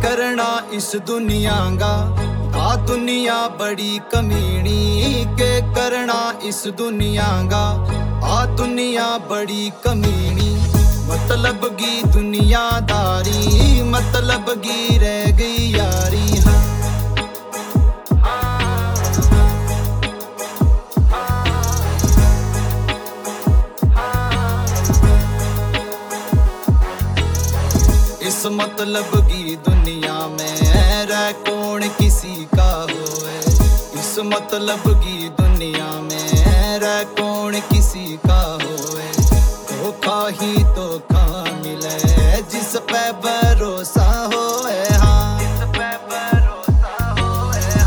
करना इस दुनिया का, आ दुनिया बड़ी कमीनी के करना इस दुनिया का, आ दुनिया बड़ी कमीनी। मतलब की दुनियादारी, मतलब की रह गई यारी। इस मतलब की दुनिया में रह कौन किसी का होए, इस मतलब की दुनिया में रह कौन किसी का होए। धोखा ही धोखा मिले जिस पे भरोसा होए, हाँ जिस पे भरोसा होए,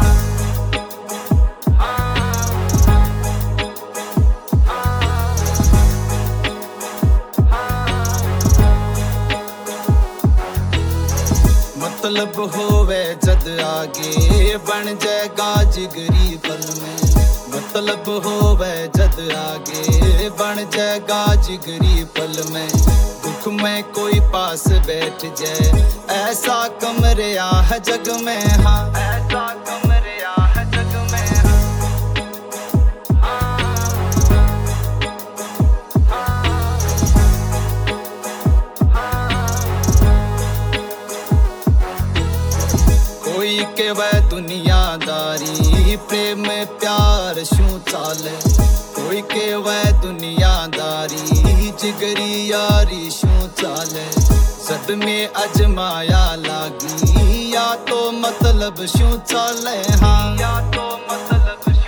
मतलब होवे जद आगे बन जाएगा जिगरी पल में। मतलब होवे जद आगे बन जाएगा जिगरी पल में। दुख में कोई पास बैठ जाए ऐसा कमरिया है जग में, हाँ ऐसा कमरिया है जग में। कोई के वह दुनियादारी प्रेम प्यार शू चाले, कोई के वह दुनियादारी जिगरी यारी शू चाले। सदमे अजमाया लागी या तो मतलब शू चाले, हाँ या तो मतलब